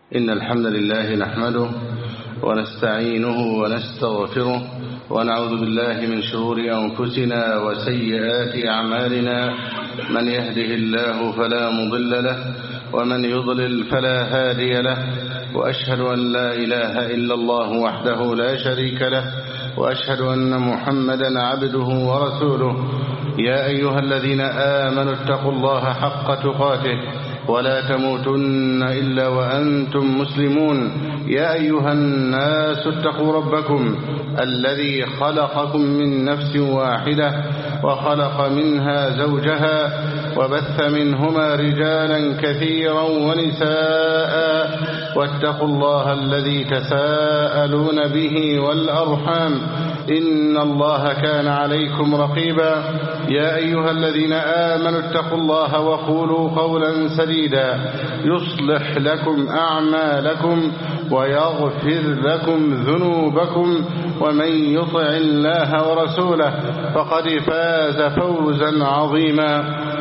إن الحمد لله نحمده ونستعينه ونستغفره ونعوذ بالله من شرور أنفسنا وسيئات أعمالنا. من يهده الله فلا مضل له ومن يضلل فلا هادي له، وأشهد أن لا إله إلا الله وحده لا شريك له، وأشهد أن محمدا عبده ورسوله. يا أيها الذين آمنوا اتقوا الله حق تقاته ولا تموتن إلا وأنتم مسلمون. يا أيها الناس اتقوا ربكم الذي خلقكم من نفس واحدة وخلق منها زوجها وبث منهما رجالا كثيرا ونساء، واتقوا الله الذي تساءلون به والأرحام إن الله كان عليكم رقيبا. يا أيها الذين آمنوا اتقوا الله وقولوا قولا سديدا يصلح لكم أعمالكم ويغفر لكم ذنوبكم، ومن يطع الله ورسوله فقد فاز فوزا عظيما.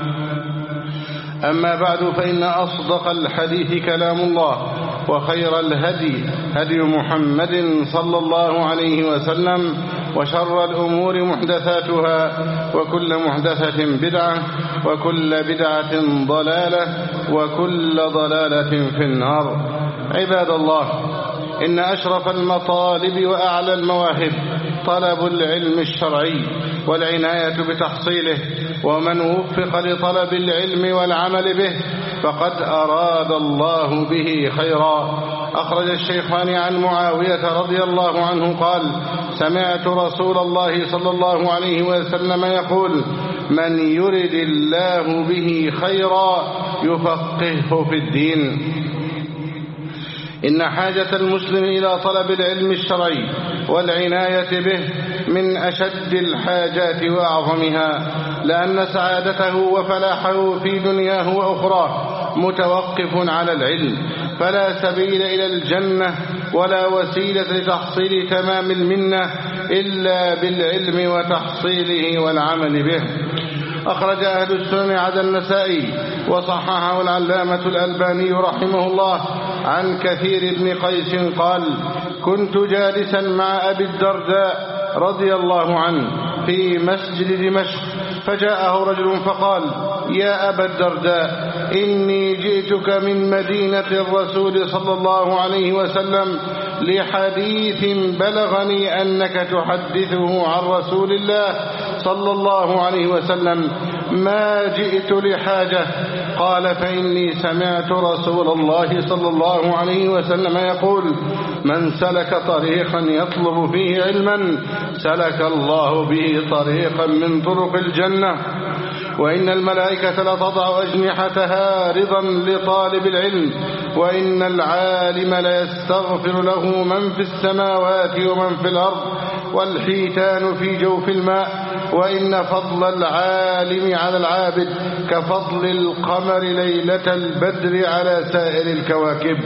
أما بعد، فإن أصدق الحديث كلام الله، وخير الهدي هدي محمد صلى الله عليه وسلم، وشر الأمور محدثاتها، وكل محدثة بدعة، وكل بدعة ضلالة، وكل ضلالة في النار. عباد الله، إن أشرف المطالب وأعلى المواهب طلب العلم الشرعي والعناية بتحصيله، ومن وفق لطلب العلم والعمل به فقد أراد الله به خيرا. أخرج الشيخان عن معاوية رضي الله عنه قال: سمعت رسول الله صلى الله عليه وسلم يقول: من يرد الله به خيرا يفقهه في الدين. إن حاجة المسلم إلى طلب العلم الشرعي والعناية به من أشد الحاجات وأعظمها، لأن سعادته وفلاحه في دنياه وأخراه متوقف على العلم، فلا سبيل إلى الجنة ولا وسيلة لتحصيل تمام المنة إلا بالعلم وتحصيله والعمل به. أخرج أهل السنن عدا النسائي وصححه العلامة الألباني رحمه الله عن كثير بن قيس قال: كنت جالسا مع أبي الدرداء رضي الله عنه في مسجد دمشق، فجاءه رجل فقال: يا أبا الدرداء، إني جئتك من مدينة الرسول صلى الله عليه وسلم لحديث بلغني أنك تحدثه عن رسول الله صلى الله عليه وسلم، ما جئت لحاجة. قال: فإني سمعت رسول الله صلى الله عليه وسلم يقول: من سلك طريقا يطلب فيه علما سلك الله به طريقا من طرق الجنة، وإن الملائكة لتضع أجنحتها رضا لطالب العلم، وإن العالم ليستغفر له من في السماوات ومن في الأرض والحيتان في جوف الماء، وإن فضل العالم على العابد كفضل القمر ليلة البدر على سائر الكواكب،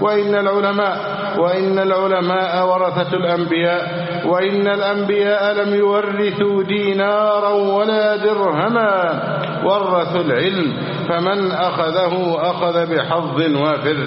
وإن العلماء ورثة الأنبياء، وإن الأنبياء لم يورثوا دينارا ولا درهما، ورثوا العلم، فمن أخذه أخذ بحظ وافر.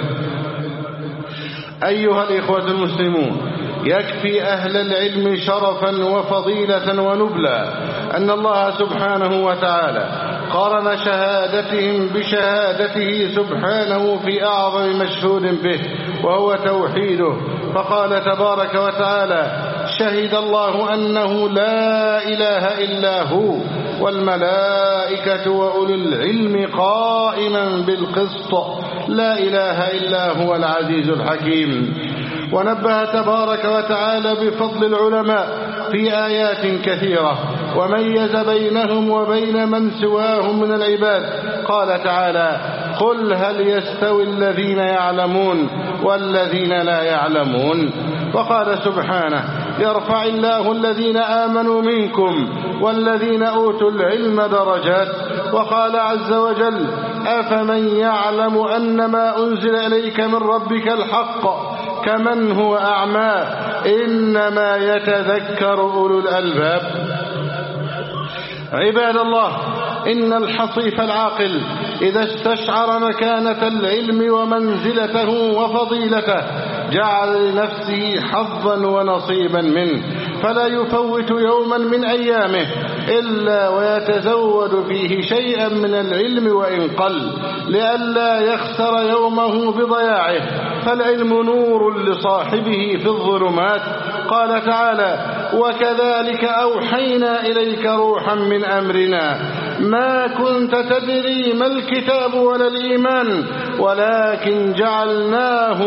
أيها الإخوة المسلمون، يكفي أهل العلم شرفا وفضيلة ونبلا أن الله سبحانه وتعالى قارن شهادتهم بشهادته سبحانه في أعظم مشهود به، وهو توحيده، فقال تبارك وتعالى: شهد الله أنه لا إله إلا هو والملائكة وأولو العلم قائما بالقسط لا إله إلا هو العزيز الحكيم. ونبه تبارك وتعالى بفضل العلماء في آيات كثيرة، وميز بينهم وبين من سواهم من العباد. قال تعالى: قل هل يستوي الذين يعلمون والذين لا يعلمون. وقال سبحانه: يرفع الله الذين آمنوا منكم والذين أوتوا العلم درجات. وقال عز وجل: أفمن يعلم أنما أنزل إليك من ربك الحق كمن هو أعمى إنما يتذكر أولو الألباب. عباد الله، إن الحصيف العاقل إذا استشعر مكانة العلم ومنزلته وفضيلته جعل لنفسه حظا ونصيبا منه، فلا يفوت يوما من أيامه إلا ويتزود فيه شيئا من العلم وإن قل، لئلا يخسر يومه بضياعه، فالعلم نور لصاحبه في الظلمات. قال تعالى: وكذلك أوحينا إليك روحا من أمرنا ما كنت تدري ما الكتاب ولا الإيمان ولكن جعلناه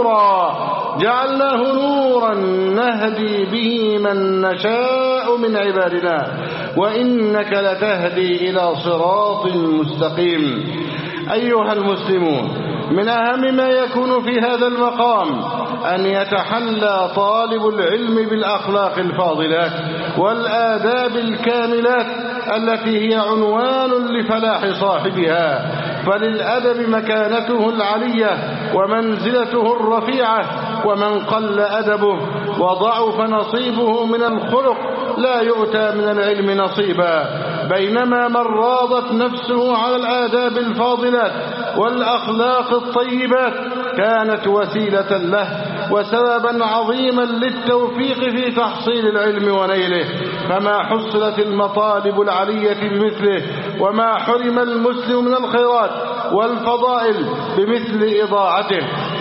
نورا نهدي به من نشاء من عبادنا وإنك لتهدي إلى صراط مستقيم. أيها المسلمون، من أهم ما يكون في هذا المقام أن يتحلى طالب العلم بالأخلاق الفاضلات والآداب الكاملات التي هي عنوان لفلاح صاحبها، فللأدب مكانته العلية ومنزلته الرفيعة، ومن قل أدبه وضعف نصيبه من الخلق لا يؤتى من العلم نصيبا، بينما من راضت نفسه على الآداب الفاضلات والأخلاق الطيبات كانت وسيلة له وسببا عظيما للتوفيق في تحصيل العلم ونيله، فما حصلت المطالب العلية بمثله، وما حرم المسلم من الخيرات والفضائل بمثل إضاعته.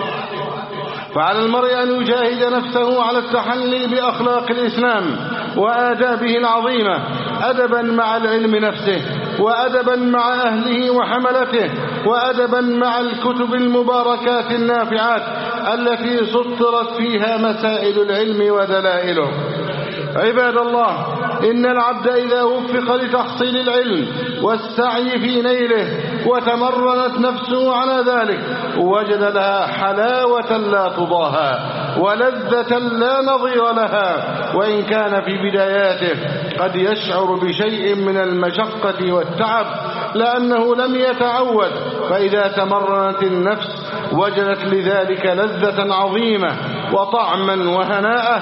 فعلى المرء أن يجاهد نفسه على التحلي بأخلاق الإسلام وآدابه العظيمة، أدبا مع العلم نفسه، وأدبا مع أهله وحملته، وأدبا مع الكتب المباركات النافعات التي سطرت فيها مسائل العلم ودلائله. عباد الله، إن العبد إذا وفق لتحصيل العلم والسعي في نيله وتمرنت نفسه على ذلك وجد لها حلاوة لا تضاهى ولذة لا نظير لها، وإن كان في بداياته قد يشعر بشيء من المشقة والتعب لأنه لم يتعود، فإذا تمرنت النفس وجدت لذلك لذة عظيمة وطعما وهناءة.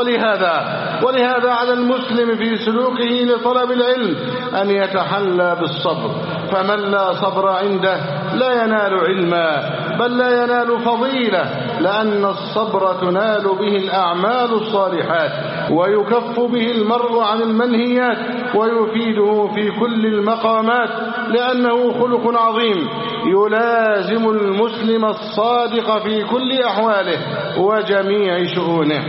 ولهذا على المسلم في سلوكه لطلب العلم أن يتحلى بالصبر، فمن لا صبر عنده لا ينال علما بل لا ينال فضيلة، لأن الصبر تنال به الأعمال الصالحات ويكف به المرء عن المنهيات ويفيده في كل المقامات، لأنه خلق عظيم يلازم المسلم الصادق في كل أحواله وجميع شؤونه.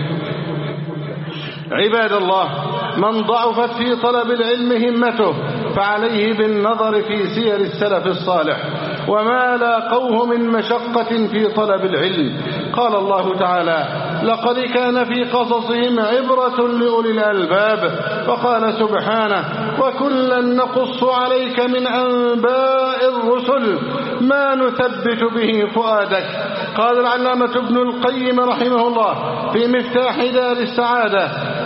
عباد الله، من ضعفت في طلب العلم همته فعليه بالنظر في سير السلف الصالح وما لاقوه من مشقة في طلب العلم. قال الله تعالى: لقد كان في قصصهم عبرة لأولي الألباب. وقال سبحانه: وكلا نقص عليك من أنباء الرسل ما نثبت به فؤادك. قال العلامة ابن القيم رحمه الله في مفتاح دار السعادة: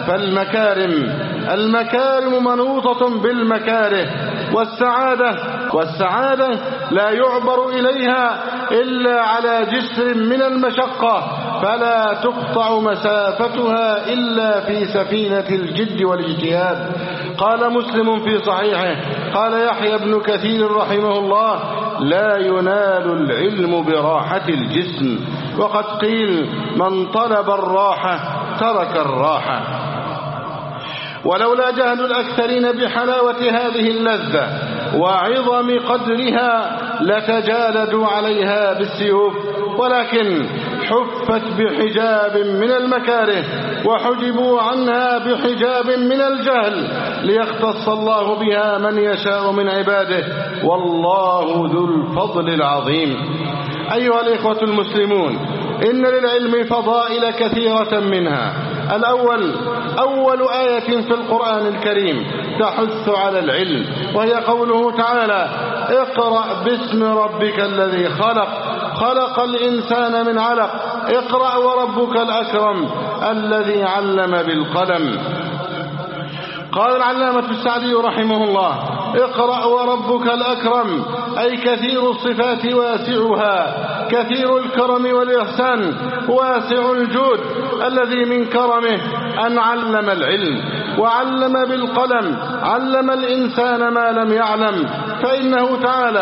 المكارم منوطة بالمكاره، والسعادة لا يعبر إليها إلا على جسر من المشقة، فلا تقطع مسافتها إلا في سفينة الجد والاجتهاد. قال مسلم في صحيحه: قال يحيى بن كثير رحمه الله: لا ينال العلم براحة الجسم، وقد قيل: من طلب الراحة ترك الراحة. ولولا جهل الأكثرين بحلاوة هذه اللذة وعظم قدرها لتجالدوا عليها بالسيوف، ولكن حفت بحجاب من المكاره وحجبوا عنها بحجاب من الجهل ليختص الله بها من يشاء من عباده، والله ذو الفضل العظيم. أيها الإخوة المسلمون، إن للعلم فضائل كثيرة منها. أول آية في القرآن الكريم تحث على العلم، وهي قوله تعالى: اقرأ باسم ربك الذي خلق الإنسان من علق، اقرأ وربك الأكرم الذي علم بالقلم. قال العلامة السعدي رحمه الله: اقرأ وربك الأكرم أي كثير الصفات واسعها، كثير الكرم والإحسان، واسع الجود، الذي من كرمه أن علم العلم وعلم بالقلم، علم الإنسان ما لم يعلم، فإنه تعالى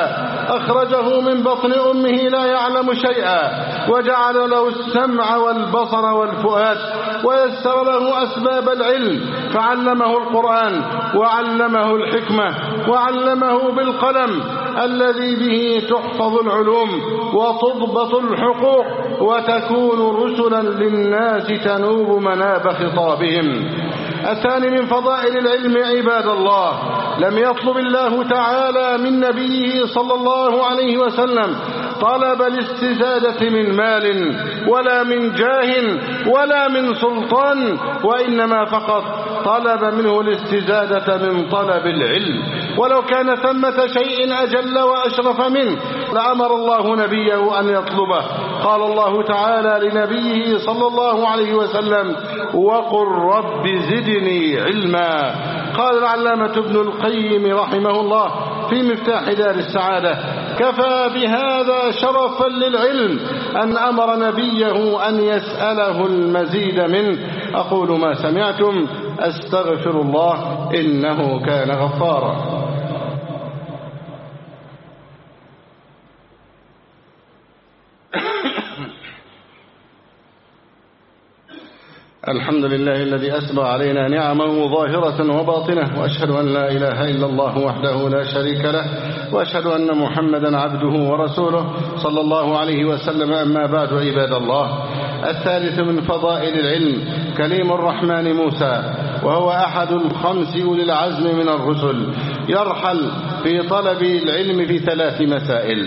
أخرجه من بطن أمه لا يعلم شيئا، وجعل له السمع والبصر والفؤاد، ويسر له أسباب العلم، فعلمه القرآن وعلمه الحكمة وعلمه بالقلم الذي به تحفظ العلوم وتضبط الحقوق وتكون رسلا للناس تنوب مناب خطابهم. الثاني من فضائل العلم عباد الله، لم يطلب الله تعالى من نبيه صلى الله عليه وسلم طلب الاستزادة من مال ولا من جاه ولا من سلطان، وإنما فقط طلب منه الاستزادة من طلب العلم. ولو كان ثمة شيء أجل وأشرف منه لأمر الله نبيه أن يطلبه. قال الله تعالى لنبيه صلى الله عليه وسلم: وقل رب زدني علما. قال العلامة ابن القيم رحمه الله في مفتاح دار السعادة: كفى بهذا شرفا للعلم أن أمر نبيه أن يسأله المزيد منه. أقول ما سمعتم، أستغفر الله إنه كان غفارا. الحمد لله الذي أسبغ علينا نعمه ظاهرة وباطنة، وأشهد أن لا إله إلا الله وحده لا شريك له، وأشهد أن محمدا عبده ورسوله صلى الله عليه وسلم. أما بعد، عباد الله، الثالث من فضائل العلم كليم الرحمن موسى، وهو أحد الخمس أولي العزم من الرسل، يرحل في طلب العلم في 3 مسائل،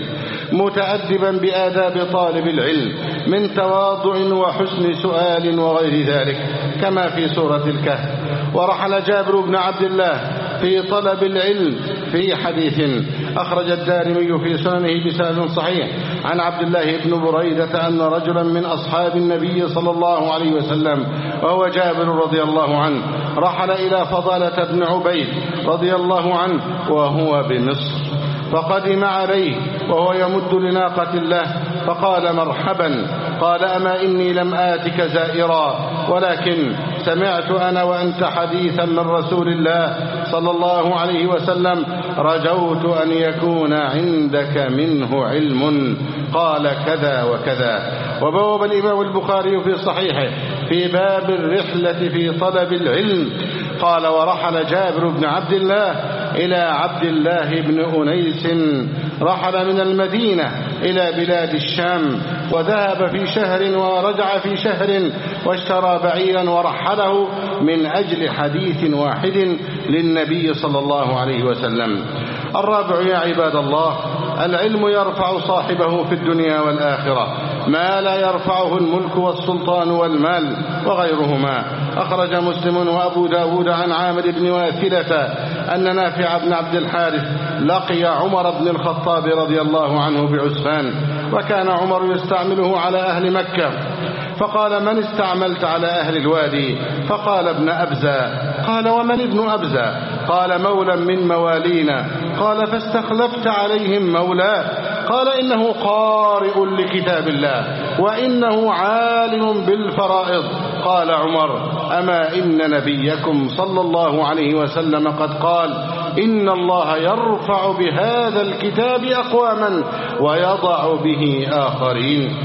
متأدبا بآداب طالب العلم من تواضع وحسن سؤال وغير ذلك كما في سورة الكهف. ورحل جابر بن عبد الله في طلب العلم في حديث أخرج الدارمي في سننه بسند صحيح عن عبد الله بن بريدة أن رجلا من أصحاب النبي صلى الله عليه وسلم وهو جابر رضي الله عنه رحل إلى فضالة بن عبيد رضي الله عنه وهو بمصر، فقدم عليه وهو يمد لناقة الله فقال: مرحبا. قال: أما إني لم آتك زائرا، ولكن سمعت أنا وأنت حديثا من رسول الله صلى الله عليه وسلم رجوت أن يكون عندك منه علم. قال: كذا وكذا. وبوب الإمام البخاري في صحيحه في باب الرحلة في طلب العلم قال: ورحل جابر بن عبد الله إلى عبد الله بن أنيس، رحل من المدينة إلى بلاد الشام، وذهب في شهر ورجع في شهر، واشترى بعيرا ورحله من أجل حديث واحد للنبي صلى الله عليه وسلم. الرابع يا عباد الله، العلم يرفع صاحبه في الدنيا والآخرة ما لا يرفعه الملك والسلطان والمال وغيرهما. أخرج مسلم وأبو داود عن عامر بن واثلة أن نافع بن عبد الحارث لقي عمر بن الخطاب رضي الله عنه بعسفان، وكان عمر يستعمله على أهل مكة، فقال: من استعملت على أهل الوادي؟ فقال: ابن أبزة. قال: ومن ابن أبزة؟ قال: مولى من موالينا. قال: فاستخلفت عليهم مولاه؟ قال: إنه قارئ لكتاب الله وإنه عالم بالفرائض. قال عمر: أما إن نبيكم صلى الله عليه وسلم قد قال: إن الله يرفع بهذا الكتاب أقواما ويضع به آخرين.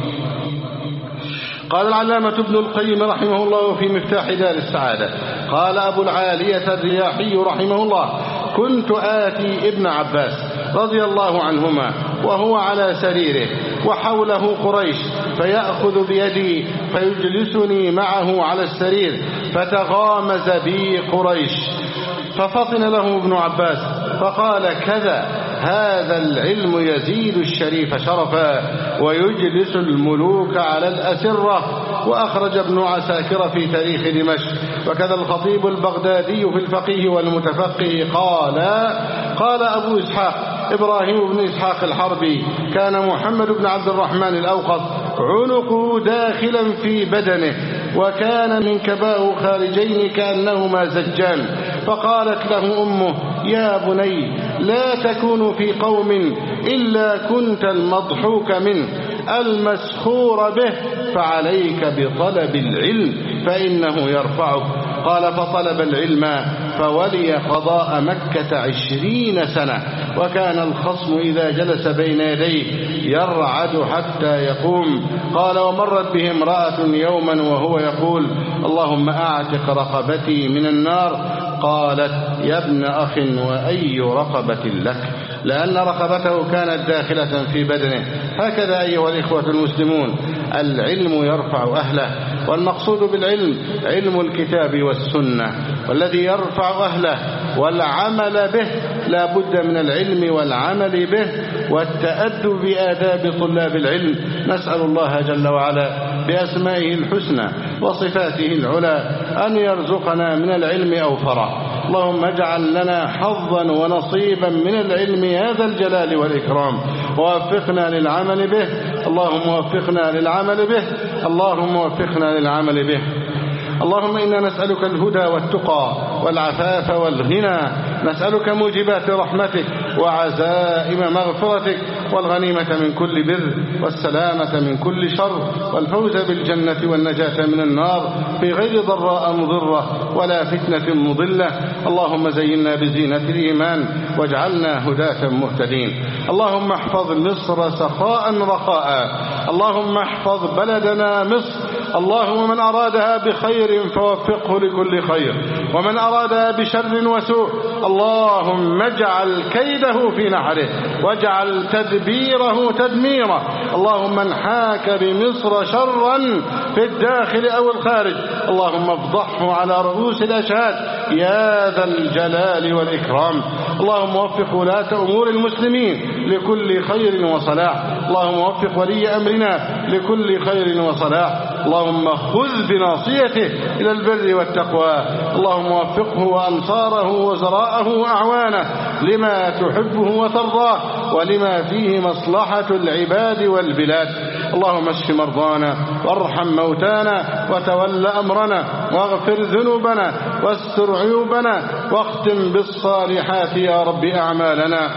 قال العلامة ابن القيم رحمه الله في مفتاح دار السعادة: قال أبو العالية الرياحي رحمه الله: كنت آتي ابن عباس رضي الله عنهما وهو على سريره وحوله قريش، فيأخذ بيدي فيجلسني معه على السرير، فتغامز بي قريش، ففطن له ابن عباس فقال: كذا، هذا العلم يزيد الشريف شرفا ويجلس الملوك على الأسرة. وأخرج ابن عساكر في تاريخ دمشق. وكذا الخطيب البغدادي في الفقيه والمتفقه قال أبو إسحاق إبراهيم بن إسحاق الحربي: كان محمد بن عبد الرحمن الأوقف عنقه داخلا في بدنه، وكان من كباه خارجين كأنهما زجان، فقالت له أمه: يا بني، لا تكون في قوم إلا كنت المضحوك منه المسخور به، فعليك بطلب العلم فإنه يرفعك. قال: فطلب العلم فولي قضاء مكة 20 سنة، وكان الخصم إذا جلس بين يديه يرعد حتى يقوم. قال: ومرت به امرأة يوما وهو يقول: اللهم أعتق رقبتي من النار. قالت: يا ابن أخ، وأي رقبة لك؟ لأن رقبته كانت داخلة في بدنه. هكذا أيها الإخوة المسلمون، العلم يرفع أهله، والمقصود بالعلم علم الكتاب والسنة، والذي يرفع أهله والعمل به لا بد من العلم والعمل به والتأدب بآداب طلاب العلم. نسأل الله جل وعلا بأسمائه الحسنى وصفاته العلى أن يرزقنا من العلم أوفرا. اللهم اجعل لنا حظا ونصيبا من العلم يا ذا الجلال والإكرام، ووفقنا للعمل به. اللهم وفقنا للعمل به، اللهم وفقنا للعمل به. اللهم إنا نسألك الهدى والتقى والعفاف والغنى، نسألك موجبات رحمتك وعزائم مغفرتك، والغنيمة من كل بر، والسلامة من كل شر، والفوز بالجنة والنجاة من النار بغير ضراء مضرة ولا فتنة مضلة. اللهم زينا بزينة الإيمان واجعلنا هداة مهتدين. اللهم احفظ مصر سخاء رخاء، اللهم احفظ بلدنا مصر. اللهم من أرادها بخير فوفقه لكل خير، ومن أرادها بشر وسوء اللهم اجعل كيده في نحره واجعل تدبيره تدميره. اللهم من حاك بمصر شرا في الداخل أو الخارج اللهم افضحه على رؤوس الأشهاد يا ذا الجلال والإكرام. اللهم وفق ولاة أمور المسلمين لكل خير وصلاح، اللهم وفق ولي أمرنا لكل خير وصلاح. اللهم خذ بناصيته إلى البر والتقوى، اللهم وفقه وأنصاره وزراءه وأعوانه لما تحبه وترضاه ولما فيه مصلحة العباد والبلاد. اللهم اشف مرضانا وارحم موتانا وتول أمرنا واغفر ذنوبنا واستر عيوبنا واختم بالصالحات يا رب أعمالنا.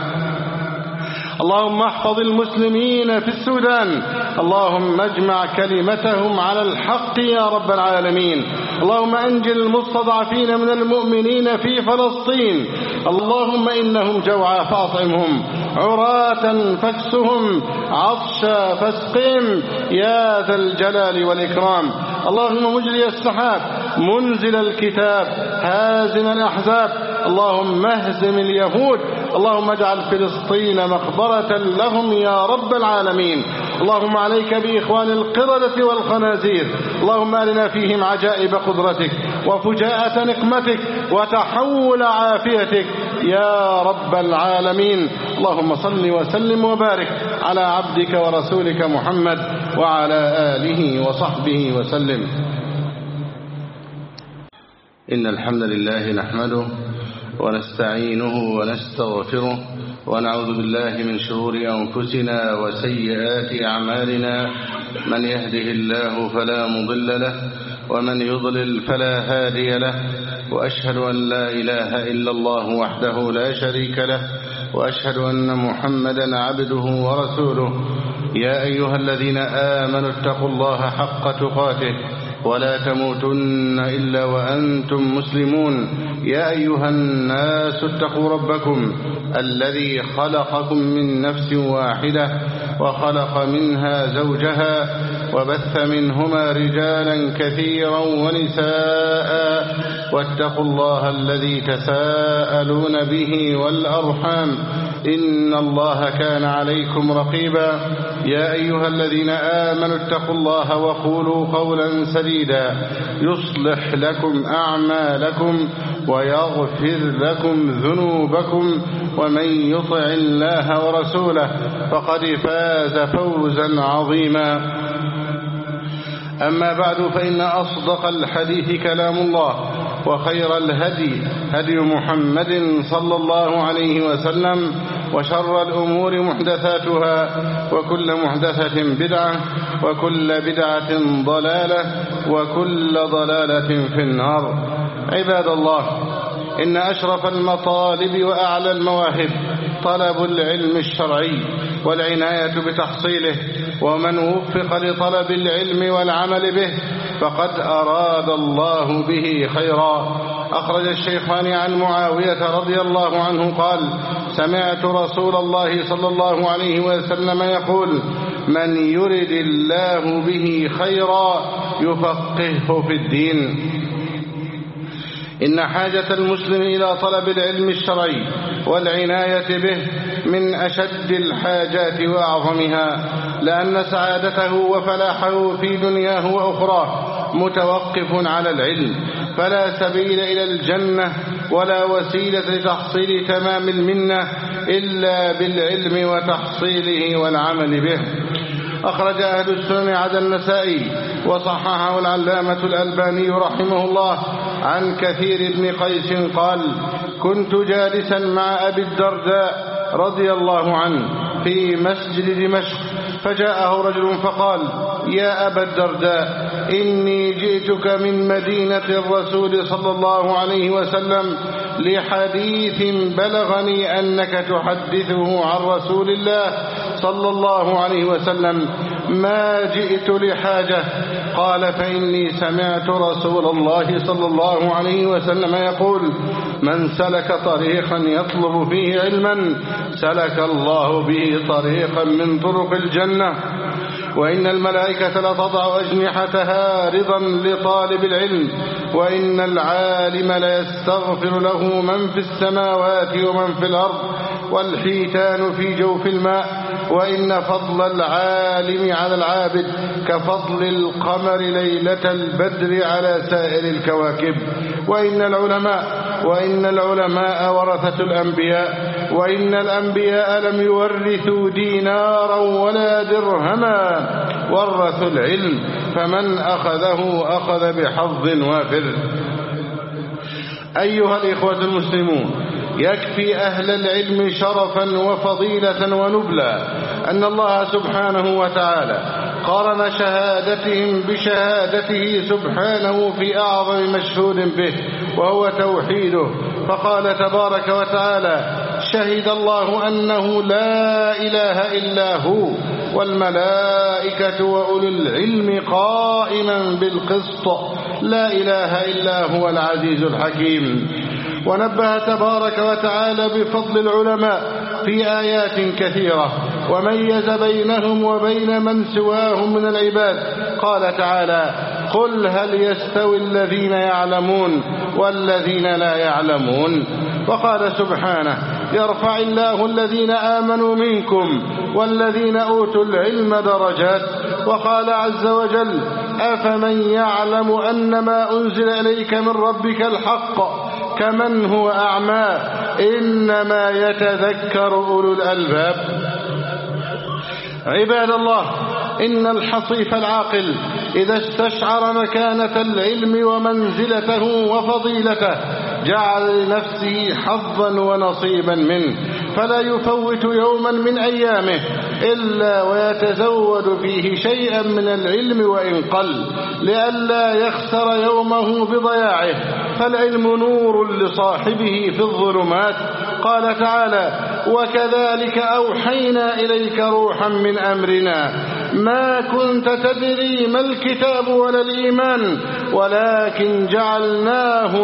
اللهم احفظ المسلمين في السودان، اللهم اجمع كلمتهم على الحق يا رب العالمين. اللهم انجل المستضعفين من المؤمنين في فلسطين، اللهم إنهم جوعى فاطعمهم، عراة فاكسهم، عطشا فاسقهم يا ذا الجلال والإكرام. اللهم مجري السحاب، منزل الكتاب، هازم الأحزاب، اللهم اهزم اليهود، اللهم اجعل فلسطين مقبرة لهم يا رب العالمين. اللهم عليك بإخوان القردة والخنازير، اللهم أرنا فيهم عجائب قدرتك وفجاءة نقمتك وتحول عافيتك يا رب العالمين. اللهم صل وسلم وبارك على عبدك ورسولك محمد وعلى آله وصحبه وسلم. إن الحمد لله نحمده ونستعينه ونستغفره ونعوذ بالله من شرور أنفسنا وسيئات أعمالنا، من يهده الله فلا مضل له ومن يضلل فلا هادي له، وأشهد أن لا إله إلا الله وحده لا شريك له، وأشهد أن محمدا عبده ورسوله. يا أيها الذين آمنوا اتقوا الله حق تقاته ولا تموتن إلا وأنتم مسلمون. يا أيها الناس اتقوا ربكم الذي خلقكم من نفس واحدة وخلق منها زوجها وبث منهما رجالا كثيرا ونساء، واتقوا الله الذي تساءلون به والأرحام إن الله كان عليكم رقيبا. يا أيها الذين آمنوا اتقوا الله وقولوا قولا سديدا يصلح لكم أعمالكم ويغفر لكم ذنوبكم، ومن يطع الله ورسوله فقد فاز فوزا عظيما. أما بعد، فإن أصدق الحديث كلام الله، وخير الهدي هدي محمد صلى الله عليه وسلم، وشر الأمور محدثاتها، وكل محدثة بدعة، وكل بدعة ضلالة، وكل ضلالة في النار. عباد الله، إن أشرف المطالب وأعلى المواهب طلب العلم الشرعي والعناية بتحصيله، ومن وفق لطلب العلم والعمل به فقد أراد الله به خيرا. أخرج الشيخان عن معاوية رضي الله عنه قال: سمعت رسول الله صلى الله عليه وسلم يقول: من يرد الله به خيرا يفقهه في الدين. إن حاجة المسلم إلى طلب العلم الشرعي والعناية به من أشد الحاجات وأعظمها، لأن سعادته وفلاحه في دنياه وأخراه متوقف على العلم، فلا سبيل إلى الجنة ولا وسيلة لتحصيل تمام المنة إلا بالعلم وتحصيله والعمل به. أخرج أهل السنن عدا النسائي وصححه العلامة الألباني رحمه الله عن كثير بن قيس قال: كنت جالسا مع أبي الدرداء رضي الله عنه في مسجد دمشق، فجاءه رجل فقال: يا أبا الدرداء، إني جئتك من مدينة الرسول صلى الله عليه وسلم لحديث بلغني أنك تحدثه عن رسول الله صلى الله عليه وسلم، ما جئت لحاجة. قال: فإني سمعت رسول الله صلى الله عليه وسلم يقول: من سلك طريقا يطلب فيه علما سلك الله به طريقا من طرق الجنة، وإن الملائكة لتضع أجنحتها رضا لطالب العلم، وإن العالم ليستغفر له من في السماوات ومن في الأرض والحيتان في جوف الماء، وإن فضل العالم على العابد كفضل القمر ليلة البدر على سائر الكواكب، وإن العلماء ورثة الأنبياء، وإن الأنبياء لم يورثوا دينارا ولا درهما، ورثوا العلم، فمن أخذه أخذ بحظ وافر. أيها الإخوة المسلمون، يكفي أهل العلم شرفا وفضيلة ونبلا أن الله سبحانه وتعالى قارن شهادتهم بشهادته سبحانه في أعظم مشهود به، وهو توحيده، فقال تبارك وتعالى: شهد الله أنه لا إله إلا هو والملائكة وأولو العلم قائما بالقسط لا إله إلا هو العزيز الحكيم. ونبه تبارك وتعالى بفضل العلماء في آيات كثيرة، وميز بينهم وبين من سواهم من العباد. قال تعالى: قل هل يستوي الذين يعلمون والذين لا يعلمون. وقال سبحانه: يرفع الله الذين آمنوا منكم والذين أوتوا العلم درجات. وقال عز وجل: أفمن يعلم أنما أنزل إليك من ربك الحق كمن هو أعمى إنما يتذكر أولو الألباب. عباد الله، إن الحصيف العاقل إذا استشعر مكانة العلم ومنزلته وفضيلته جعل لنفسه حظا ونصيبا منه، فلا يفوت يوما من أيامه إلا ويتزود فيه شيئا من العلم وإن قل، لئلا يخسر يومه بضياعه، فالعلم نور لصاحبه في الظلمات. قال تعالى: وكذلك أوحينا إليك روحا من أمرنا ما كنت تدري ما الكتاب ولا الإيمان ولكن جعلناه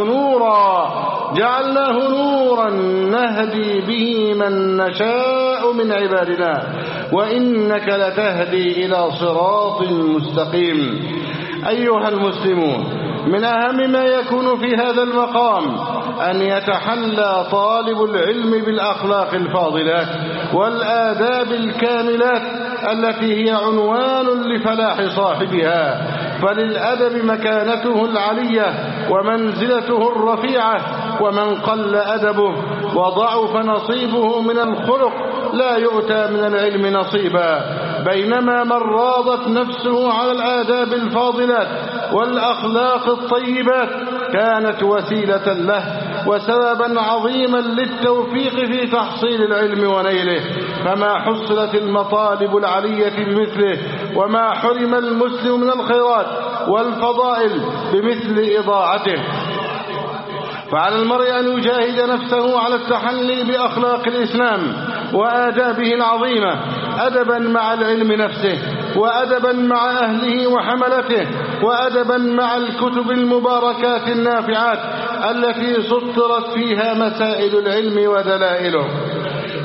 نورا نهدي به من نشاء من عبادنا وإنك لتهدي إلى صراط مستقيم. أيها المسلمون، من أهم ما يكون في هذا المقام أن يتحلى طالب العلم بالأخلاق الفاضلات والآداب الكاملات التي هي عنوان لفلاح صاحبها، فللأدب مكانته العلية ومنزلته الرفيعة، ومن قل أدبه وضعف نصيبه من الخلق لا يؤتى من العلم نصيبا، بينما من راضت نفسه على الآداب الفاضلات والأخلاق الطيبات كانت وسيلة له وسببا عظيما للتوفيق في تحصيل العلم ونيله، فما حصلت المطالب العلية بمثله، وما حرم المسلم من الخيرات والفضائل بمثل إضاعته. فعلى المرء أن يجاهد نفسه على التحلي بأخلاق الإسلام وآدابه العظيمة، أدبا مع العلم نفسه، وأدبا مع أهله وحملته، وأدبا مع الكتب المباركات النافعات التي سطرت فيها مسائل العلم ودلائله.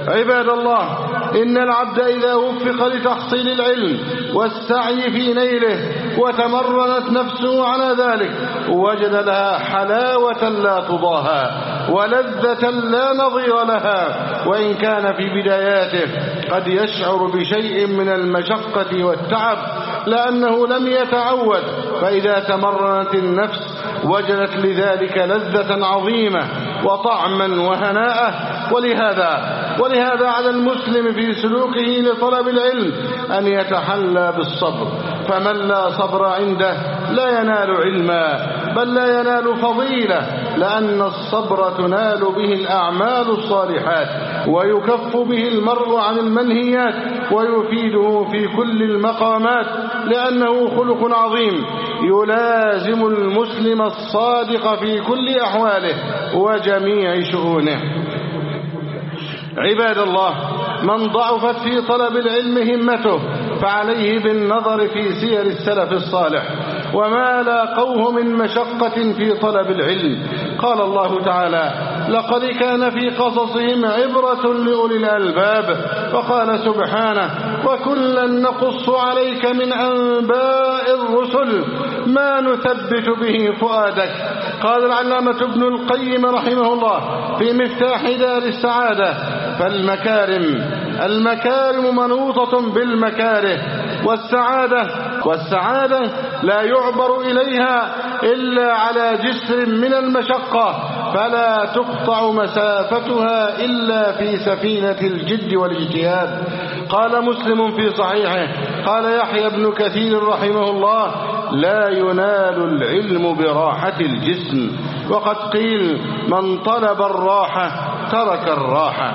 عباد الله، إن العبد إذا وفق لتحصيل العلم والسعي في نيله وتمرنت نفسه على ذلك وجد لها حلاوة لا تضاهى ولذة لا نظير لها، وإن كان في بداياته قد يشعر بشيء من المشقة والتعب لأنه لم يتعود، فإذا تمرنت النفس وجدت لذلك لذة عظيمة وطعما وهناء. ولهذا على المسلم في سلوكه لطلب العلم أن يتحلى بالصبر، فمن لا صبر عنده لا ينال علما بل لا ينال فضيلة، لأن الصبر تنال به الأعمال الصالحات ويكف به المرء عن المنهيات ويفيده في كل المقامات، لأنه خلق عظيم يلازم المسلم الصادق في كل أحواله وجميع شؤونه. عباد الله، من ضعفت في طلب العلم همته فعليه بالنظر في سير السلف الصالح وما لاقوه من مشقة في طلب العلم. قال الله تعالى: لقد كان في قصصهم عبرة لأولي الألباب. وقال سبحانه: وكلا نقص عليك من أنباء الرسل ما نثبت به فؤادك. قال العلامة ابن القيم رحمه الله في مفتاح دار السعادة: المكارم منوطة بالمكاره، والسعادة لا يعبر إليها إلا على جسر من المشقة، فلا تقطع مسافتها إلا في سفينة الجد والاجتهاد. قال مسلم في صحيحه: قال يحيى بن كثير رحمه الله: لا ينال العلم براحة الجسم. وقد قيل: من طلب الراحة ترك الراحة.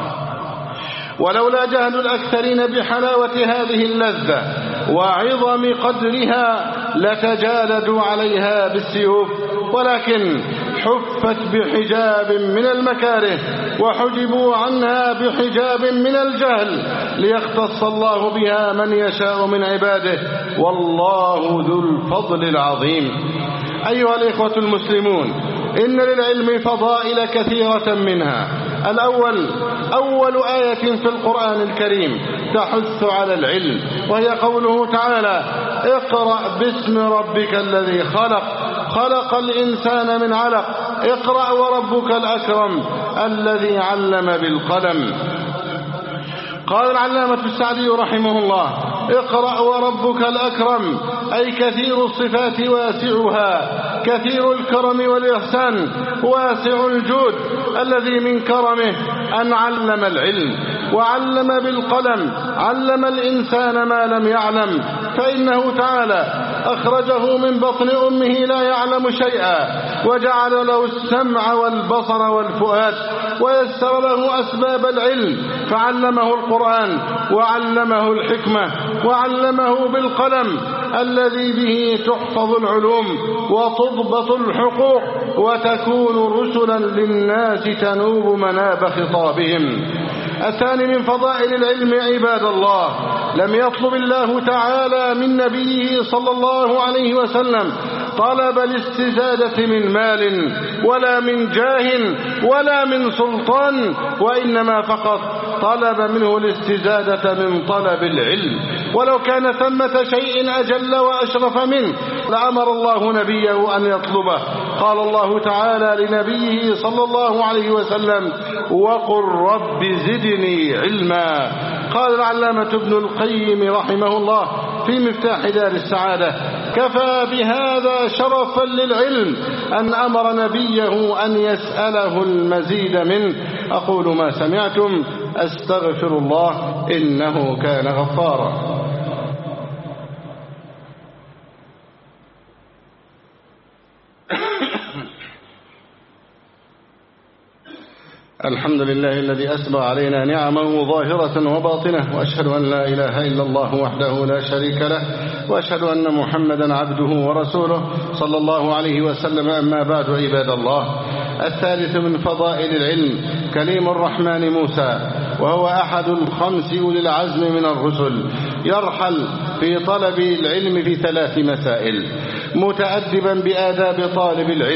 ولولا جهل الأكثرين بحلاوة هذه اللذة وعظم قدرها لتجالدوا عليها بالسيوف، ولكن حفت بحجاب من المكاره وحجبوا عنها بحجاب من الجهل ليختص الله بها من يشاء من عباده، والله ذو الفضل العظيم. أيها الإخوة المسلمون، إن للعلم فضائل كثيرة منها. أول آية في القرآن الكريم تحث على العلم، وهي قوله تعالى: اقرأ باسم ربك الذي خلق الإنسان من علق، اقرأ وربك الأكرم الذي علم بالقلم. قال العلامة السعدي رحمه الله: اقرأ وربك الأكرم أي كثير الصفات واسعها، كثير الكرم والإحسان، واسع الجود، الذي من كرمه أن علم العلم وعلم بالقلم، علم الإنسان ما لم يعلم، فإنه تعالى أخرجه من بطن أمه لا يعلم شيئا، وجعل له السمع والبصر والفؤاد، ويسر له أسباب العلم، فعلمه القرآن وعلمه الحكمة وعلمه بالقلم الذي به تحفظ العلوم وتضبط الحقوق وتكون رسلا للناس تنوب مناب خطابهم. الثاني من فضائل العلم عباد الله: لم يطلب الله تعالى من نبيه صلى الله عليه وسلم طلب الاستزادة من مال ولا من جاه ولا من سلطان، وإنما فقط طلب منه الاستزادة من طلب العلم. ولو كان ثمة شيء أجل وأشرف منه لأمر الله نبيه أن يطلبه. قال الله تعالى لنبيه صلى الله عليه وسلم: وقل رب زدني علما. قال العلامة ابن القيم رحمه الله في مفتاح دار السعادة: كفى بهذا شرفا للعلم أن أمر نبيه أن يسأله المزيد منه. أقول ما سمعتم، أستغفر الله إنه كان غفارا. الحمد لله الذي أسبغ علينا نعمه ظاهرة وباطنة، وأشهد أن لا إله إلا الله وحده لا شريك له، وأشهد أن محمدا عبده ورسوله صلى الله عليه وسلم. أما بعد، عباد الله، الثالث من فضائل العلم كليم الرحمن موسى، وهو أحد الخمس أولي العزم من الرسل، يرحل في طلب العلم في 3 مسائل، متأدبا بآداب طالب العلم،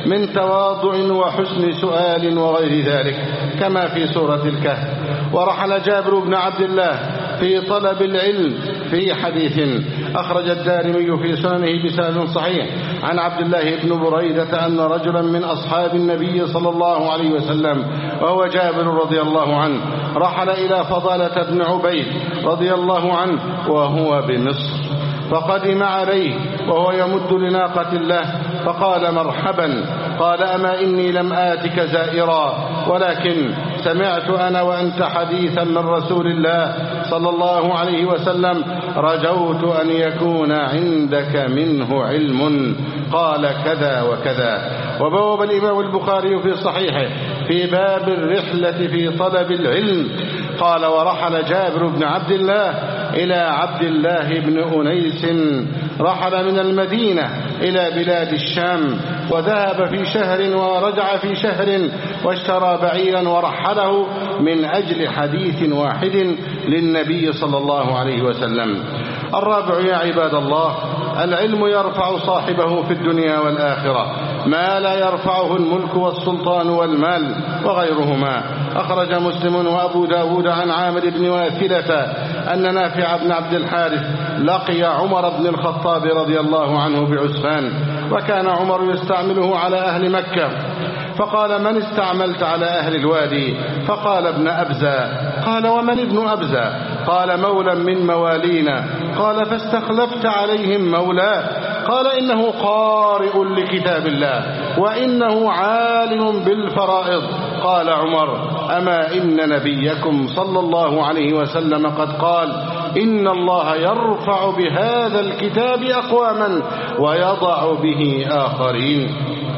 من تواضع وحسن سؤال وغير ذلك كما في سورة الكهف. ورحل جابر بن عبد الله في طلب العلم في حديث أخرج الدارمي في سننه بسند صحيح عن عبد الله بن بريدة أن رجلا من أصحاب النبي صلى الله عليه وسلم وهو جابر رضي الله عنه رحل إلى فضالة بن عبيد رضي الله عنه وهو بمصر، فقدم عليه وهو يمد لناقة له فقال مرحبا. قال أما إني لم آتك زائرا ولكن سمعت أنا وأنت حديثا من رسول الله صلى الله عليه وسلم رجوت أن يكون عندك منه علم. قال كذا وكذا. وبوب الإمام البخاري في صحيحه في باب الرحلة في طلب العلم قال ورحل جابر بن عبد الله إلى عبد الله بن أنيس رحل من المدينة إلى بلاد الشام وذهب في شهر ورجع في شهر واشترى بعيرا ورحله من أجل حديث واحد للنبي صلى الله عليه وسلم. الرابع يا عباد الله العلم يرفع صاحبه في الدنيا والآخرة ما لا يرفعه الملك والسلطان والمال وغيرهما. أخرج مسلم وأبو داود عن عامر بن واثلة أن نافع بن عبد الحارث لقي عمر بن الخطاب رضي الله عنه بعسفان وكان عمر يستعمله على أهل مكة فقال من استعملت على أهل الوادي؟ فقال ابن أبزة. قال ومن ابن أبزة؟ قال مولى من موالينا. قال فاستخلفت عليهم مولاه؟ قال إنه قارئ لكتاب الله وإنه عالم بالفرائض. قال عمر أما إن نبيكم صلى الله عليه وسلم قد قال إن الله يرفع بهذا الكتاب أقواما ويضع به آخرين.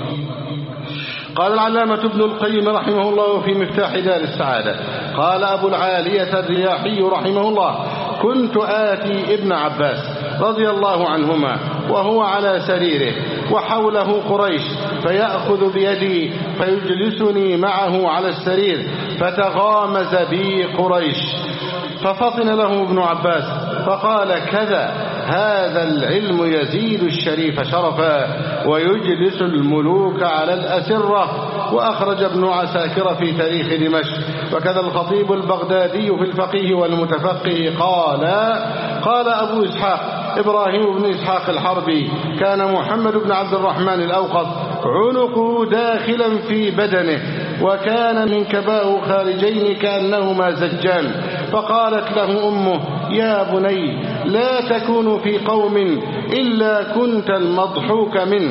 قال العلامة ابن القيم رحمه الله في مفتاح دار السعادة قال أبو العالية الرياحي رحمه الله كنت آتي ابن عباس رضي الله عنهما وهو على سريره وحوله قريش فيأخذ بيدي فيجلسني معه على السرير فتغامز بي قريش ففطن له ابن عباس فقال كذا هذا العلم يزيد الشريف شرفا ويجلس الملوك على الأسرة. وأخرج ابن عساكر في تاريخ دمشق وكذا الخطيب البغدادي في الفقيه والمتفقه قال أبو إسحاق إبراهيم بن إسحاق الحربي كان محمد بن عبد الرحمن الأوقص عنقه داخلا في بدنه وكان من كباه خارجين كأنهما زجان فقالت له أمه يا بني لا تكون في قوم إلا كنت المضحوك منه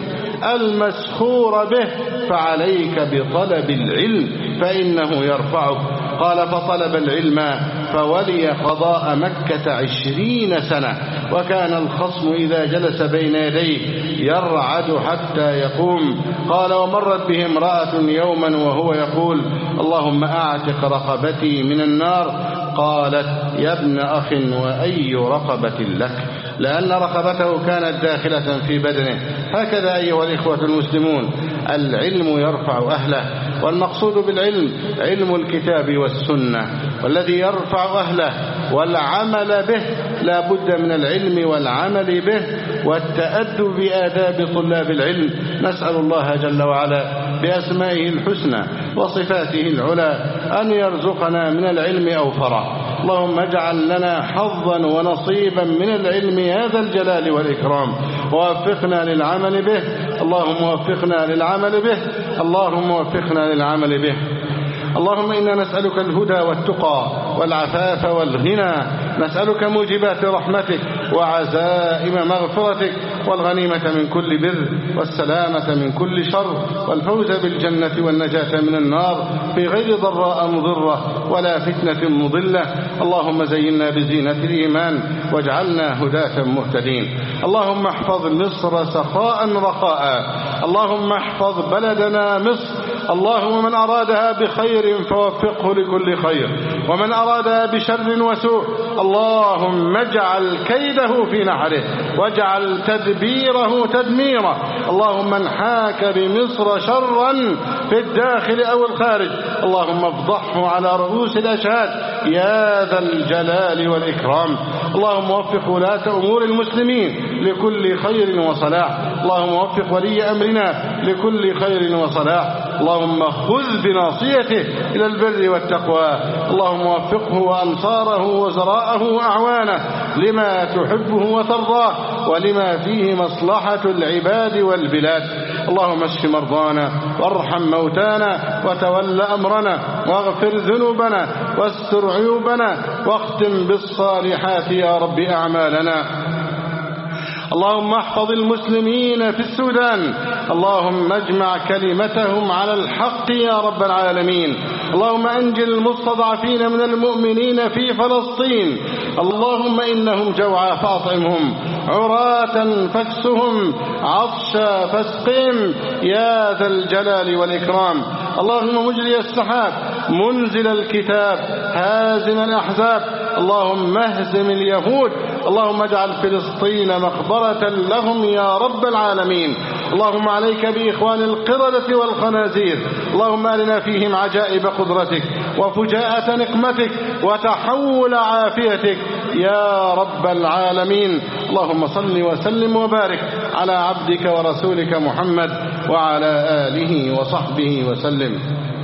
المسخور به فعليك بطلب العلم فإنه يرفعك. قال فطلب العلم فولي قضاء مكة 20 سنة وكان الخصم إذا جلس بين يديه يرعد حتى يقوم. قال ومرت به امرأة يوما وهو يقول اللهم أعتق رقبتي من النار. قالت يا ابن أخ وأي رقبة لك لأن رقبته كانت داخلة في بدنه. هكذا أيها الإخوة المسلمون العلم يرفع أهله والمقصود بالعلم علم الكتاب والسنة والذي يرفع أهله والعمل به لا بد من العلم والعمل به والتأدب بآداب طلاب العلم. نسأل الله جل وعلا بأسمائه الحسنى وصفاته العلى أن يرزقنا من العلم أوفرا. اللهم اجعل لنا حظا ونصيبا من العلم يا ذا الجلال والإكرام ووفقنا للعمل به. اللهم وفقنا للعمل به. اللهم وفقنا للعمل به. اللهم إنا نسألك الهدى والتقى والعفاف والغنى نسألك موجبات رحمتك وعزائم مغفرتك والغنيمة من كل بر والسلامة من كل شر والفوز بالجنة والنجاة من النار بغير ضراء مضرة ولا فتنة مضلة. اللهم زينا بزينة الإيمان واجعلنا هداة مهتدين. اللهم احفظ مصر سخاء رخاء. اللهم احفظ بلدنا مصر. اللهم من أرادها بخير فوفقه لكل خير ومن أرادها بشر وسوء اللهم اجعل كيده في نحره واجعل تدبيره تدميره. اللهم من حاك بمصر شرا في الداخل أو الخارج اللهم افضحه على رؤوس الأشهاد يا ذا الجلال والإكرام. اللهم وفق ولاة أمور المسلمين لكل خير وصلاح. اللهم وفق ولي أمرنا لكل خير وصلاح. اللهم خذ بناصيته إلى البر والتقوى. اللهم وفقه وأنصاره وزراءه وأعوانه لما تحبه وترضاه ولما فيه مصلحة العباد والبلاد. اللهم اشف مرضانا وارحم موتانا وتول أمرنا واغفر ذنوبنا واستر عيوبنا واختم بالصالحات يا رب أعمالنا. اللهم احفظ المسلمين في السودان. اللهم اجمع كلمتهم على الحق يا رب العالمين. اللهم انجل المستضعفين من المؤمنين في فلسطين. اللهم إنهم جوعى فأطعمهم، عراة فاكسهم، عطشا فاسقهم يا ذا الجلال والإكرام. اللهم مجري السحاب، منزل الكتاب، هازم الأحزاب. اللهم اهزم اليهود. اللهم اجعل فلسطين مقبرة لهم يا رب العالمين. اللهم عليك بإخوان القردة والخنازير. اللهم أرنا فيهم عجائب قدرتك وفجاءة نقمتك وتحول عافيتك يا رب العالمين. اللهم صل وسلم وبارك على عبدك ورسولك محمد وعلى آله وصحبه وسلم.